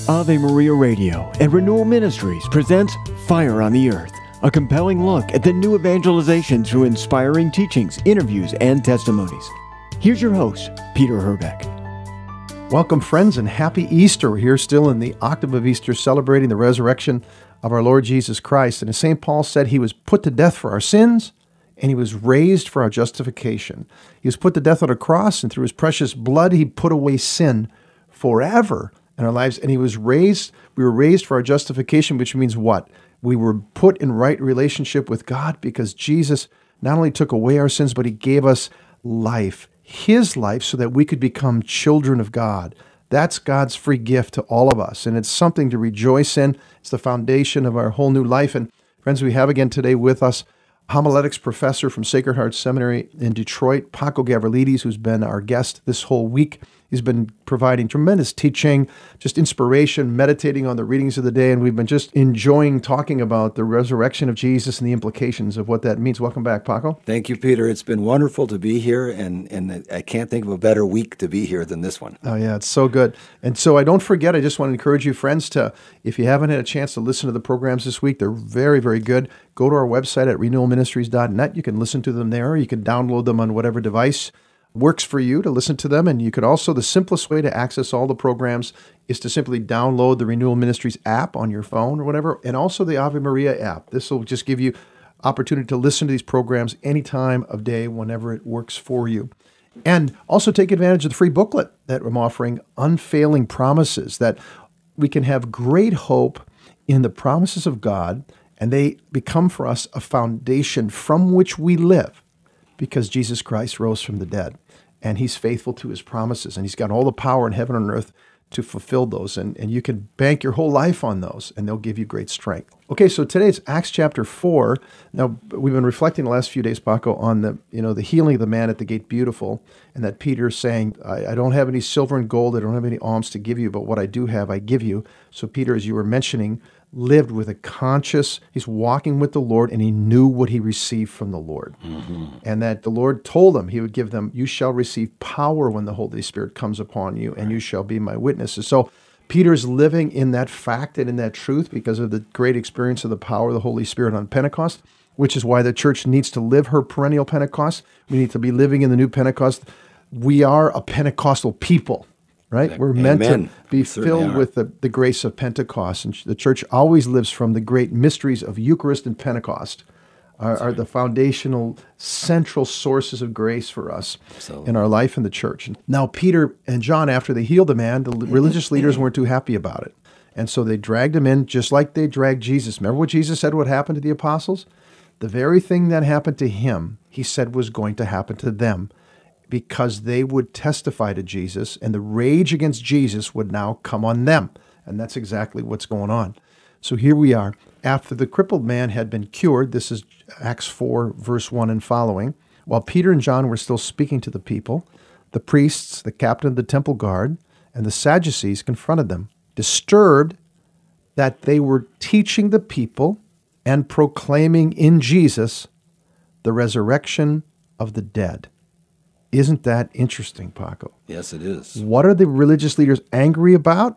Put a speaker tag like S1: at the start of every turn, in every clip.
S1: Ave Maria Radio and Renewal Ministries presents Fire on the Earth, a compelling look at the new evangelization through inspiring teachings, interviews, and testimonies. Here's your host, Peter Herbeck.
S2: Welcome, friends, and happy Easter. We're here still in the octave of Easter, celebrating the resurrection of our Lord Jesus Christ. And as St. Paul said, he was put to death for our sins, and he was raised for our justification. He was put to death on a cross, and through his precious blood, he put away sin forever in our lives. And he was raised, we were raised for our justification, which means what? We were put in right relationship with God because Jesus not only took away our sins, but he gave us life, his life, so that we could become children of God. That's God's free gift to all of us, and it's something to rejoice in. It's the foundation of our whole new life. And friends, we have again today with us homiletics professor from Sacred Heart Seminary in Detroit, Paco Gavrilidis, who's been our guest this whole week. He's been providing tremendous teaching, just inspiration, meditating on the readings of the day, and we've been just enjoying talking about the resurrection of Jesus and the implications of what that means. Welcome back, Paco.
S3: Thank you, Peter. It's been wonderful to be here, and I can't think of a better week to be here than this one.
S2: Oh, yeah, it's so good. And so I don't forget, I just want to encourage you, friends, to, if you haven't had a chance to listen to the programs this week, they're very, very good. Go to our website at renewalministries.net. You can listen to them there. You can download them on whatever device works for you to listen to them. And you could also, the simplest way to access all the programs is to simply download the Renewal Ministries app on your phone or whatever, and also the Ave Maria app. This will just give you opportunity to listen to these programs any time of day, whenever it works for you. And also take advantage of the free booklet that I'm offering, Unfailing Promises, that we can have great hope in the promises of God, and they become for us a foundation from which we live, because Jesus Christ rose from the dead, and he's faithful to his promises, and he's got all the power in heaven and earth to fulfill those, and you can bank your whole life on those, and they'll give you great strength. Okay, so today it's Acts chapter 4. Now, we've been reflecting the last few days, Paco, on the healing of the man at the gate beautiful, and that Peter's saying, I don't have any silver and gold, I don't have any alms to give you, but what I do have, I give you. So Peter, as you were mentioning, lived with a conscious, he's walking with the Lord, and he knew what he received from the Lord. Mm-hmm. And that the Lord told him, he would give them, you shall receive power when the Holy Spirit comes upon you, and you shall be my witnesses. So Peter's living in that fact and in that truth because of the great experience of the power of the Holy Spirit on Pentecost, which is why the church needs to live her perennial Pentecost. We need to be living in the new Pentecost. We are a Pentecostal people. Right? We're meant to be filled with the grace of Pentecost. And the church always lives from the great mysteries of Eucharist and Pentecost are the foundational, central sources of grace for us in our life in the church. Now, Peter and John, after they healed the man, the religious leaders weren't too happy about it. And so they dragged him in just like they dragged Jesus. Remember what Jesus said would happen to the apostles? The very thing that happened to him, he said was going to happen to them, because they would testify to Jesus, and the rage against Jesus would now come on them. And that's exactly what's going on. So here we are. After the crippled man had been cured, this is Acts 4, verse 1 and following, while Peter and John were still speaking to the people, the priests, the captain of the temple guard, and the Sadducees confronted them, disturbed that they were teaching the people and proclaiming in Jesus the resurrection of the dead. Isn't that interesting, Paco?
S3: Yes, it is.
S2: What are the religious leaders angry about?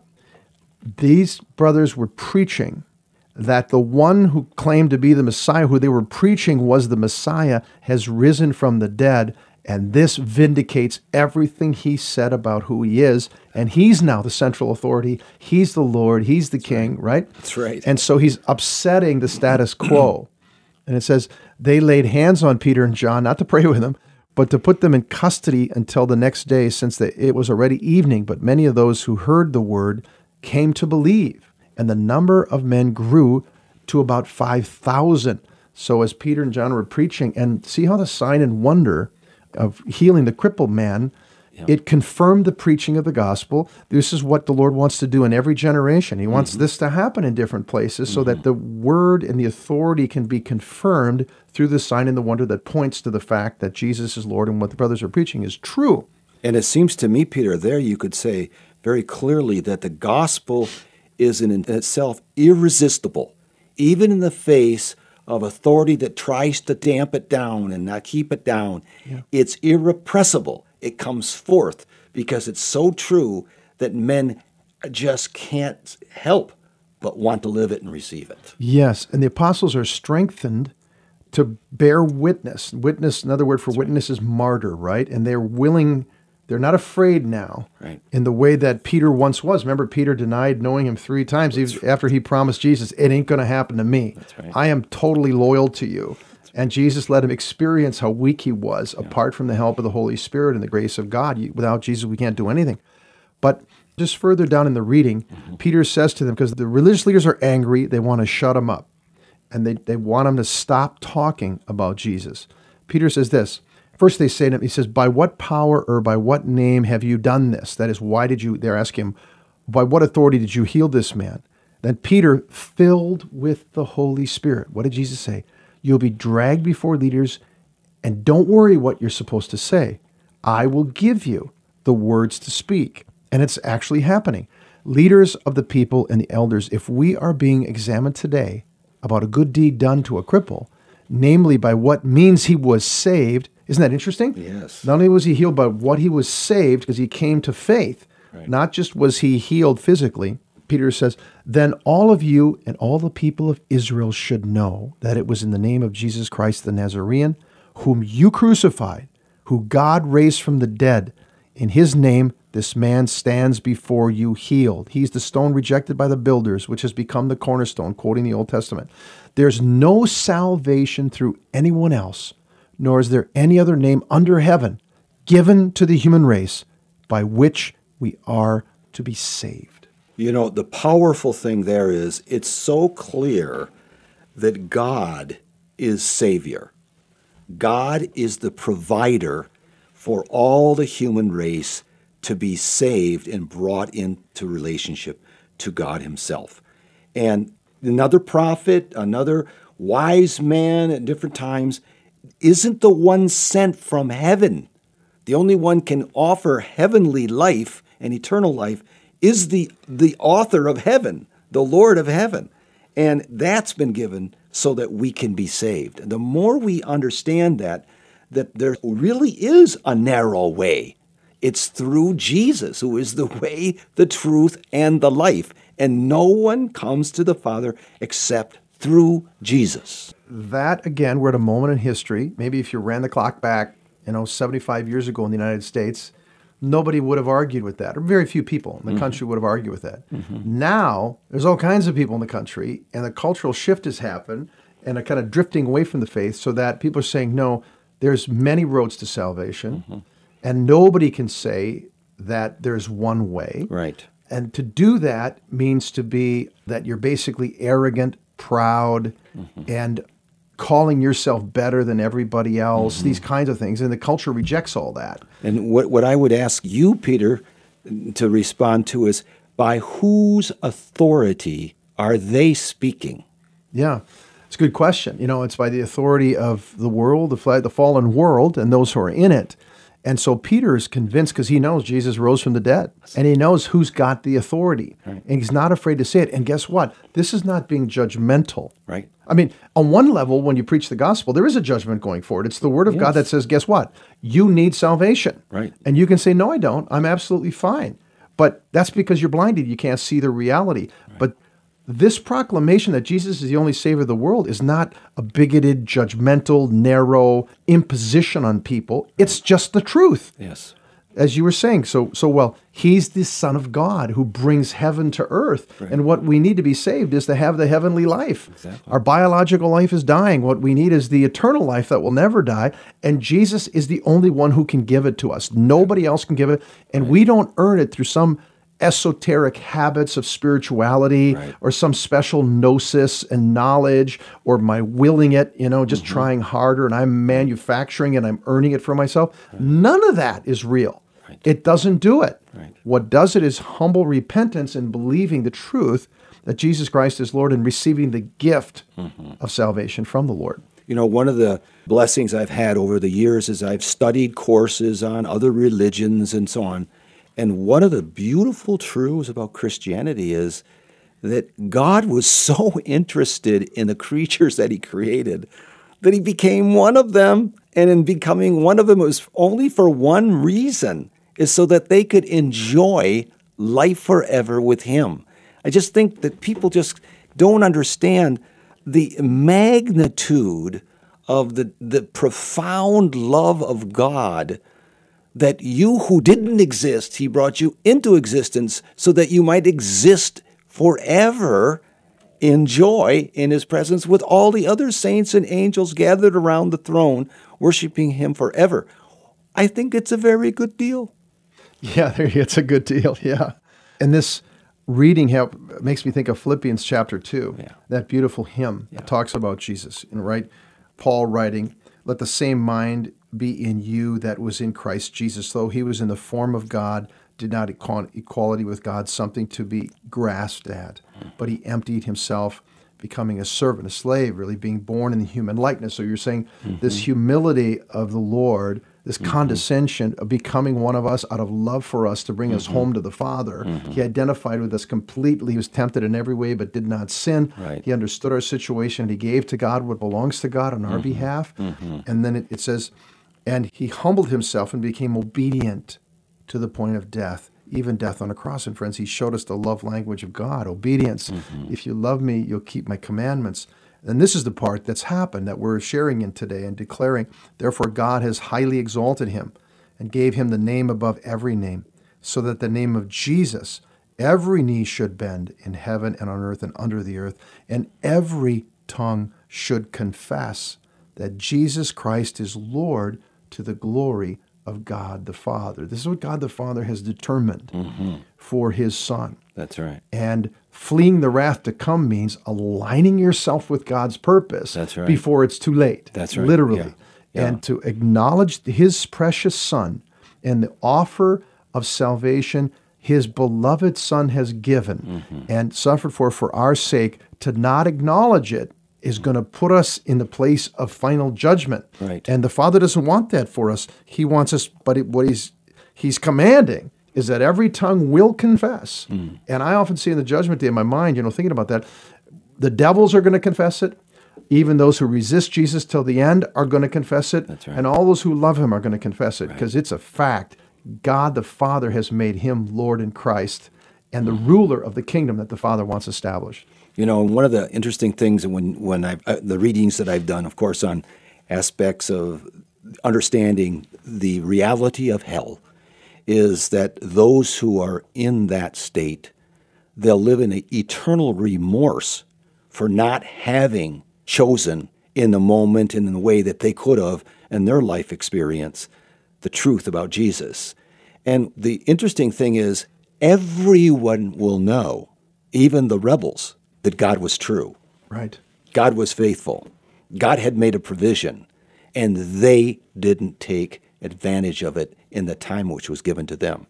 S2: These brothers were preaching that the one who claimed to be the Messiah, who they were preaching was the Messiah, has risen from the dead, and this vindicates everything he said about who he is, and he's now the central authority. He's the Lord. He's the King, right?
S3: That's right.
S2: And so he's upsetting the status quo. And it says, they laid hands on Peter and John, not to pray with them, but to put them in custody until the next day, since it was already evening. But many of those who heard the word came to believe, and the number of men grew to about 5,000. So as Peter and John were preaching, and see how the sign and wonder of healing the crippled man, it confirmed the preaching of the gospel. This is what the Lord wants to do in every generation. He wants this to happen in different places so that the word and the authority can be confirmed through the sign and the wonder that points to the fact that Jesus is Lord and what the brothers are preaching is true.
S3: And it seems to me, Peter, there you could say very clearly that the gospel is in itself irresistible, even in the face of authority that tries to damp it down and not keep it down. Yeah. It's irrepressible. It comes forth because it's so true that men just can't help but want to live it and receive it.
S2: Yes, and the apostles are strengthened to bear witness. Witness, another word for witness is martyr, right? And they're willing, they're not afraid now
S3: Right.
S2: in the way that Peter once was. Remember, Peter denied knowing him 3 times even after he promised Jesus, it ain't going to happen to me.
S3: That's right.
S2: I am totally loyal to you. And Jesus let him experience how weak he was apart from the help of the Holy Spirit and the grace of God. Without Jesus, we can't do anything. But just further down in the reading, Peter says to them, because the religious leaders are angry, they want to shut him up. And they want him to stop talking about Jesus. Peter says this. First they say to him, he says, by what power or by what name have you done this? That is, they're asking him, by what authority did you heal this man? Then Peter, filled with the Holy Spirit, what did Jesus say? You'll be dragged before leaders, and don't worry what you're supposed to say. I will give you the words to speak. And it's actually happening. Leaders of the people and the elders, if we are being examined today about a good deed done to a cripple, namely by what means he was saved, isn't that interesting?
S3: Yes.
S2: Not only was he healed, but what he was saved because he came to faith.
S3: Right.
S2: Not just was he healed physically. Peter says, then all of you and all the people of Israel should know that it was in the name of Jesus Christ the Nazarene, whom you crucified, who God raised from the dead. In his name, this man stands before you healed. He's the stone rejected by the builders, which has become the cornerstone, quoting the Old Testament. There's no salvation through anyone else, nor is there any other name under heaven given to the human race by which we are to be saved.
S3: You know, the powerful thing there is it's so clear that God is Savior. God is the provider for all the human race to be saved and brought into relationship to God himself. And another prophet, another wise man at different times, isn't the one sent from heaven. The only one can offer heavenly life and eternal life is the author of heaven, the Lord of heaven. And that's been given so that we can be saved. And the more we understand that there really is a narrow way. It's through Jesus, who is the way, the truth, and the life. And no one comes to the Father except through Jesus.
S2: That, again, we're at a moment in history. Maybe if you ran the clock back, 75 years ago in the United States, nobody would have argued with that, or very few people in the country would have argued with that. Now, there's all kinds of people in the country, and the cultural shift has happened, and a kind of drifting away from the faith, so that people are saying, no, there's many roads to salvation, and nobody can say that there's one way.
S3: Right.
S2: And to do that means to be that you're basically arrogant, proud, and calling yourself better than everybody else, these kinds of things. And the culture rejects all that.
S3: And what I would ask you, Peter, to respond to is, by whose authority are they speaking?
S2: Yeah, it's a good question. It's by the authority of the world, the fallen world, and those who are in it. And so Peter is convinced because he knows Jesus rose from the dead, and he knows who's got the authority, and he's not afraid to say it. And guess what? This is not being judgmental.
S3: Right.
S2: I mean, on one level, when you preach the gospel, there is a judgment going forward. It's the word of God that says, guess what? You need salvation.
S3: Right.
S2: And you can say, no, I don't. I'm absolutely fine. But that's because you're blinded. You can't see the reality. Right. But this proclamation that Jesus is the only Savior of the world is not a bigoted, judgmental, narrow imposition on people. It's just the truth.
S3: Yes.
S2: As you were saying so well, he's the Son of God who brings heaven to earth. Right. And what we need to be saved is to have the heavenly life.
S3: Exactly.
S2: Our biological life is dying. What we need is the eternal life that will never die. And Jesus is the only one who can give it to us. Nobody else can give it. And we don't earn it through some esoteric habits of spirituality or some special gnosis and knowledge or my willing it, just trying harder and I'm manufacturing and I'm earning it for myself. Right. None of that is real. Right. It doesn't do it. Right. What does it is humble repentance and believing the truth that Jesus Christ is Lord and receiving the gift of salvation from the Lord.
S3: One of the blessings I've had over the years is I've studied courses on other religions and so on. And one of the beautiful truths about Christianity is that God was so interested in the creatures that he created that he became one of them. And in becoming one of them, it was only for one reason, is so that they could enjoy life forever with him. I just think that people just don't understand the magnitude of the profound love of God, that you who didn't exist, he brought you into existence so that you might exist forever in joy in his presence with all the other saints and angels gathered around the throne, worshiping him forever. I think it's a very good deal.
S2: Yeah, it's a good deal, yeah. And this reading makes me think of Philippians chapter 2, that beautiful hymn that talks about Jesus, right? Paul writing, "Let the same mind be in you that was in Christ Jesus, though he was in the form of God, did not count equality with God something to be grasped at, but he emptied himself, becoming a servant, a slave, really being born in the human likeness." So you're saying this humility of the Lord, this condescension of becoming one of us out of love for us to bring us home to the Father. He identified with us completely. He was tempted in every way but did not sin.
S3: Right.
S2: He understood our situation. He gave to God what belongs to God on our behalf. And then it says, and he humbled himself and became obedient to the point of death, even death on a cross. And friends, he showed us the love language of God, obedience. If you love me, you'll keep my commandments. And this is the part that's happened that we're sharing in today and declaring, therefore God has highly exalted him and gave him the name above every name, so that the name of Jesus, every knee should bend in heaven and on earth and under the earth, and every tongue should confess that Jesus Christ is Lord, to the glory of God the Father. This is what God the Father has determined for his Son.
S3: That's right.
S2: And fleeing the wrath to come means aligning yourself with God's purpose before it's too late.
S3: That's right.
S2: Literally.
S3: Yeah.
S2: And to acknowledge his precious Son and the offer of salvation his beloved Son has given and suffered for our sake. To not acknowledge it is going to put us in the place of final judgment.
S3: Right.
S2: And the Father doesn't want that for us. He wants us, but what he's commanding is that every tongue will confess. And I often see in the judgment day in my mind, thinking about that, the devils are going to confess it. Even those who resist Jesus till the end are going to confess it.
S3: That's right.
S2: And all those who love him are going to confess it, because it's a fact. God the Father has made him Lord in Christ and the ruler of the kingdom that the Father wants established.
S3: One of the interesting things when the readings that I've done, of course, on aspects of understanding the reality of hell, is that those who are in that state, they'll live in an eternal remorse for not having chosen in the moment and in the way that they could have in their life experience the truth about Jesus. And the interesting thing is, everyone will know, even the rebels, that God was true.
S2: Right.
S3: God was faithful. God had made a provision, and they didn't take advantage of it in the time which was given to them.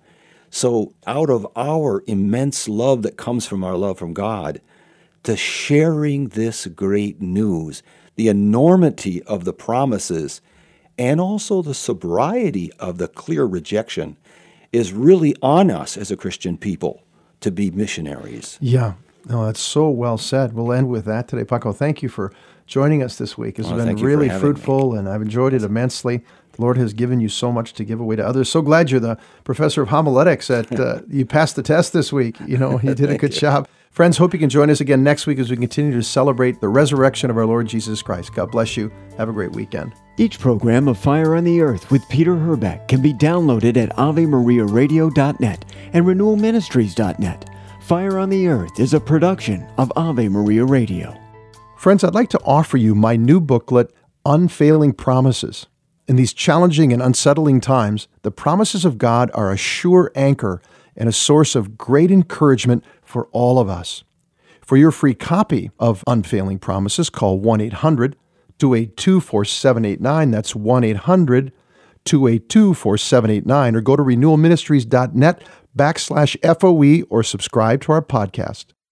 S3: So out of our immense love that comes from our love from God, to sharing this great news, the enormity of the promises, and also the sobriety of the clear rejection, is really on us as a Christian people to be missionaries.
S2: Yeah. No, that's so well said. We'll end with that today. Paco, thank you for joining us this week. It's been really fruitful, and I've enjoyed it immensely. The Lord has given you so much to give away to others. So glad you're the professor of homiletics at you passed the test this week. You did a good job. Friends, hope you can join us again next week as we continue to celebrate the resurrection of our Lord Jesus Christ. God bless you. Have a great weekend.
S1: Each program of Fire on the Earth with Peter Herbeck can be downloaded at AveMariaRadio.net and RenewalMinistries.net. Fire on the Earth is a production of Ave Maria Radio.
S2: Friends, I'd like to offer you my new booklet, Unfailing Promises. In these challenging and unsettling times, the promises of God are a sure anchor and a source of great encouragement for all of us. For your free copy of Unfailing Promises, call 1-800-282-4789. That's 1-800-282-4789, or go to renewalministries.net/FOE or subscribe to our podcast.